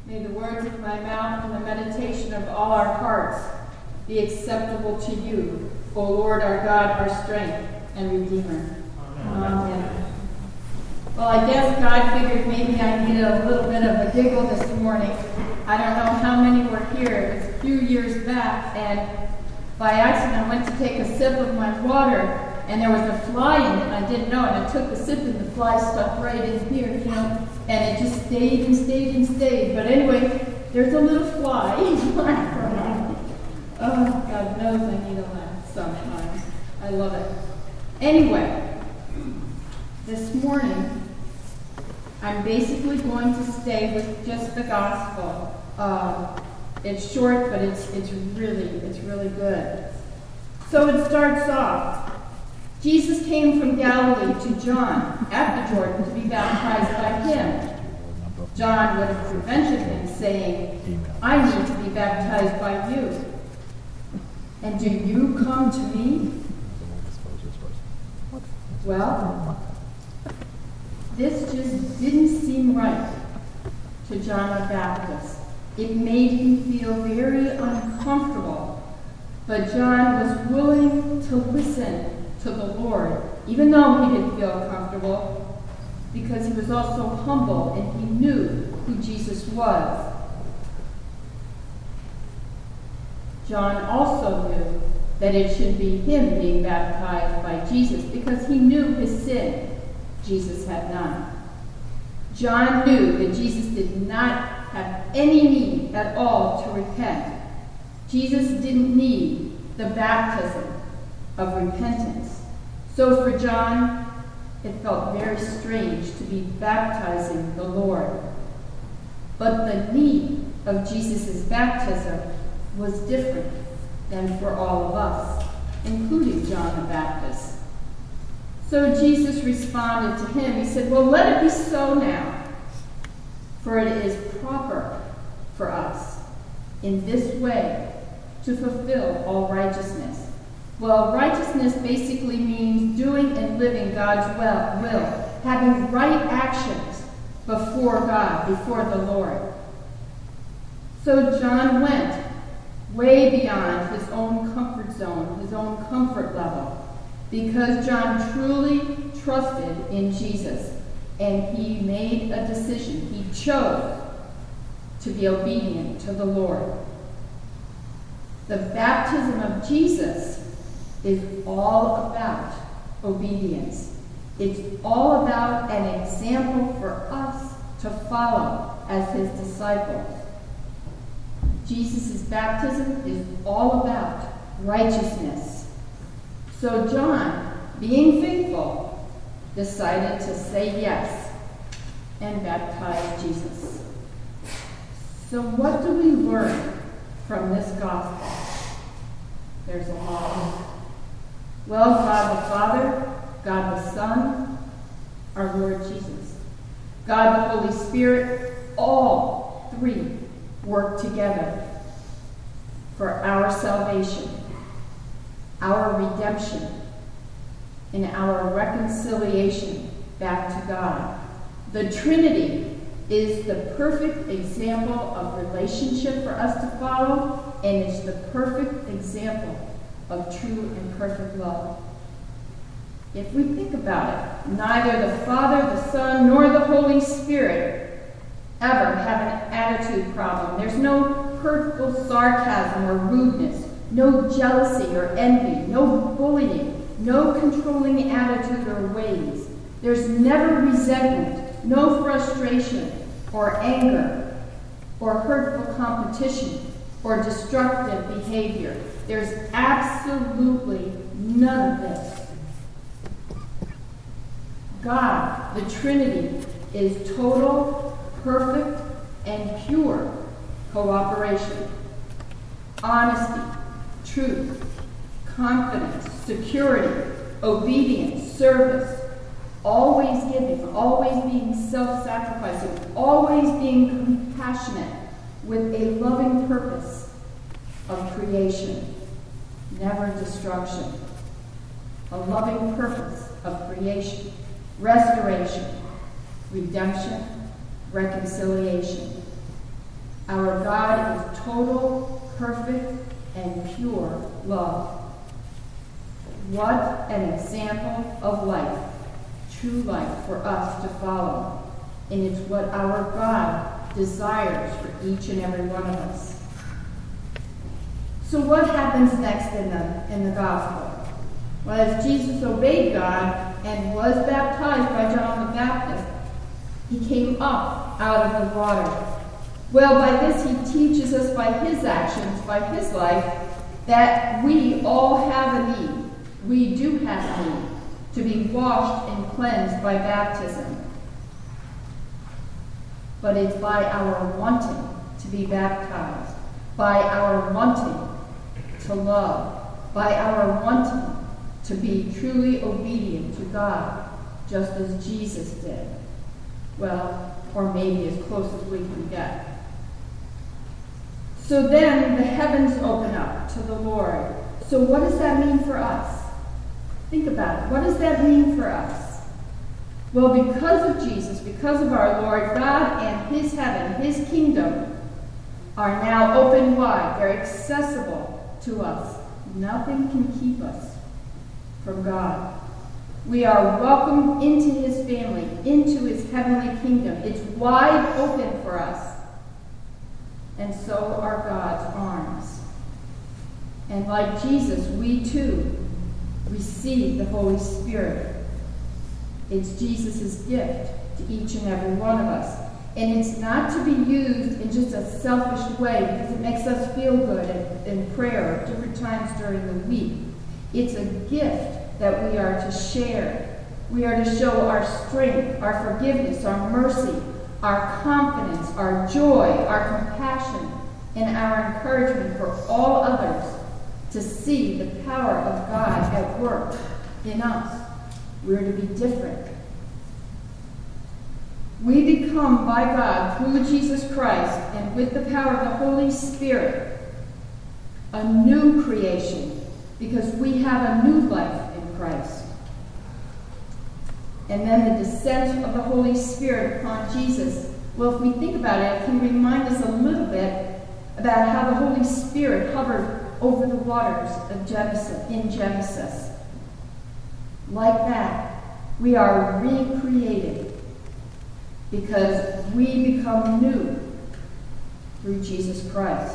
May the words of my mouth and the meditation of all our hearts be acceptable to you, O Lord, our God, our strength and Redeemer. Amen. Well, I guess God figured maybe I needed a little bit of a giggle this morning. I don't know how many were here. It was a few years back, and by accident I went to take a sip of my water, and there was a fly in it, and I didn't know it. I took the sip, and the fly stuck right in here, and it just stayed and stayed and stayed. But anyway, there's a little fly. Oh, God knows I need a laugh sometimes. I love it. Anyway, this morning, I'm basically going to stay with just the gospel. It's short, but it's really good. So it starts off. Jesus came from Galilee to John at the Jordan to be baptized by him. John would have prevented him, saying, I need to be baptized by you. And do you come to me? Well, this just didn't seem right to John the Baptist. It made him feel very uncomfortable. But John was willing to listen to the Lord, even though he didn't feel comfortable, because he was also humble and he knew who Jesus was. John also knew that it should be him being baptized by Jesus because he knew his sin. Jesus had none. John knew that Jesus did not have any need at all to repent. Jesus didn't need the baptism of repentance. So for John, it felt very strange to be baptizing the Lord. But the need of Jesus' baptism was different than for all of us, including John the Baptist. So Jesus responded to him. He said, well, let it be so now, for it is proper for us in this way to fulfill all righteousness. Well, righteousness basically means doing and living God's will, having right actions before God, before the Lord. So John went way beyond his own comfort zone, his own comfort level, because John truly trusted in Jesus, and he made a decision. He chose to be obedient to the Lord. The baptism of Jesus is all about obedience. It's all about an example for us to follow as his disciples. Jesus' baptism is all about righteousness. So John, being faithful, decided to say yes and baptize Jesus. So what do we learn from this gospel? There's a lot. Well, God the Father, God the Son, our Lord Jesus, God the Holy Spirit, all three work together for our salvation, our redemption, and our reconciliation back to God. The Trinity is the perfect example of relationship for us to follow, and it's the perfect example of true and perfect love. If we think about it, neither the Father, the Son, nor the Holy Spirit ever have an attitude problem. There's no hurtful sarcasm or rudeness, no jealousy or envy, no bullying, no controlling attitude or ways. There's never resentment, no frustration or anger or hurtful competition or destructive behavior. There's absolutely none of this. God, the Trinity, is total, perfect, and pure cooperation. Honesty, truth, confidence, security, obedience, service, always giving, always being self-sacrificing, always being compassionate with a loving purpose of creation, never destruction. A loving purpose of creation, restoration, redemption, reconciliation. Our God is total, perfect, and pure love. What an example of life, true life for us to follow. And it's what our God desires for each and every one of us. So what happens next in the gospel? Well, as Jesus obeyed God and was baptized by John the Baptist, he came up out of the water. Well, by this he teaches us by his actions, by his life, that we all have a need. We do have a need to be washed and cleansed by baptism. But it's by our wanting to be baptized, by our wanting to love, by our wanting to be truly obedient to God, just as Jesus did. Well, or maybe as close as we can get. So then the heavens open up to the Lord. So what does that mean for us? Think about it. What does that mean for us? Well, because of Jesus, because of our Lord, God and his heaven, his kingdom, are now open wide. They're accessible to us. Nothing can keep us from God. We are welcomed into his family, into his heavenly kingdom. It's wide open for us. And so are God's arms. And like Jesus, we too receive the Holy Spirit. It's Jesus' gift to each and every one of us. And it's not to be used in just a selfish way because it makes us feel good in prayer at different times during the week. It's a gift that we are to share. We are to show our strength, our forgiveness, our mercy, our confidence, our joy, our compassion, and our encouragement for all others to see the power of God at work in us. We're to be different. We become, by God, through Jesus Christ, and with the power of the Holy Spirit, a new creation, because we have a new life in Christ. And then the descent of the Holy Spirit upon Jesus. Well, if we think about it, it can remind us a little bit about how the Holy Spirit hovered over the waters of Genesis. Like that, we are recreated because we become new through Jesus Christ.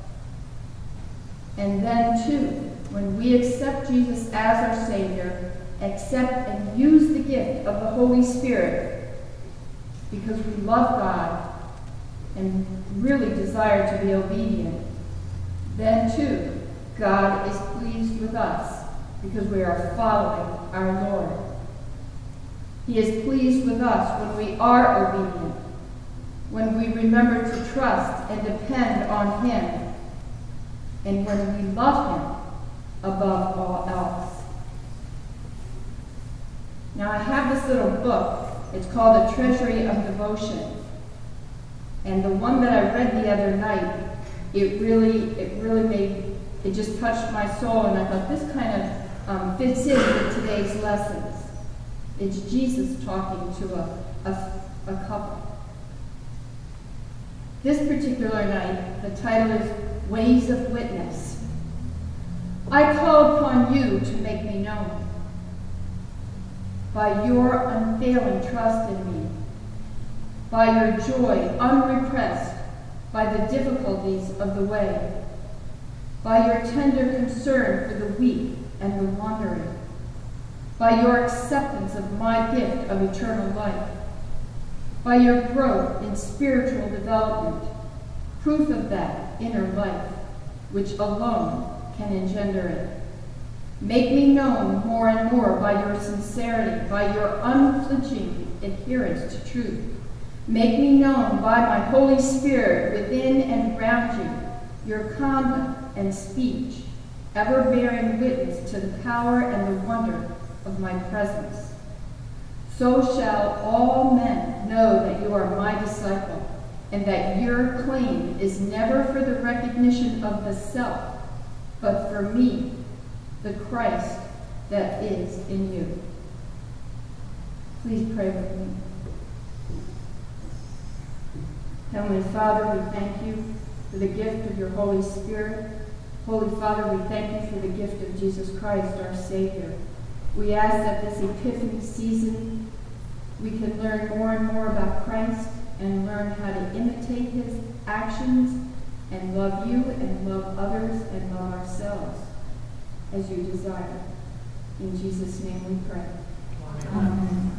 And then, too, when we accept Jesus as our Savior, accept and use the gift of the Holy Spirit because we love God and really desire to be obedient, then, too, God is pleased with us because we are following our Lord. He is pleased with us when we are obedient, when we remember to trust and depend on him, and when we love him above all else. Now, I have this little book. It's called A Treasury of Devotion. And the one that I read the other night, it just touched my soul, and I thought this kind of fits in with today's lessons. It's Jesus talking to a couple. This particular night, the title is Ways of Witness. I call upon you to make me known by your unfailing trust in me, by your joy unrepressed by the difficulties of the way, by your tender concern for the weak and the wandering, by your acceptance of my gift of eternal life, by your growth in spiritual development, proof of that inner life, which alone can engender it. Make me known more and more by your sincerity, by your unflinching adherence to truth. Make me known by my Holy Spirit within and around you, your conduct and speech, ever bearing witness to the power and the wonder of my presence. So shall all men know that you are my disciple, and that your claim is never for the recognition of the self, but for me, the Christ that is in you. Please pray with me. Heavenly Father, we thank you for the gift of your Holy Spirit. Holy Father, we thank you for the gift of Jesus Christ, our Savior. We ask that this Epiphany season we can learn more and more about Christ and learn how to imitate his actions and love you and love others and love ourselves as you desire. In Jesus' name we pray. Amen.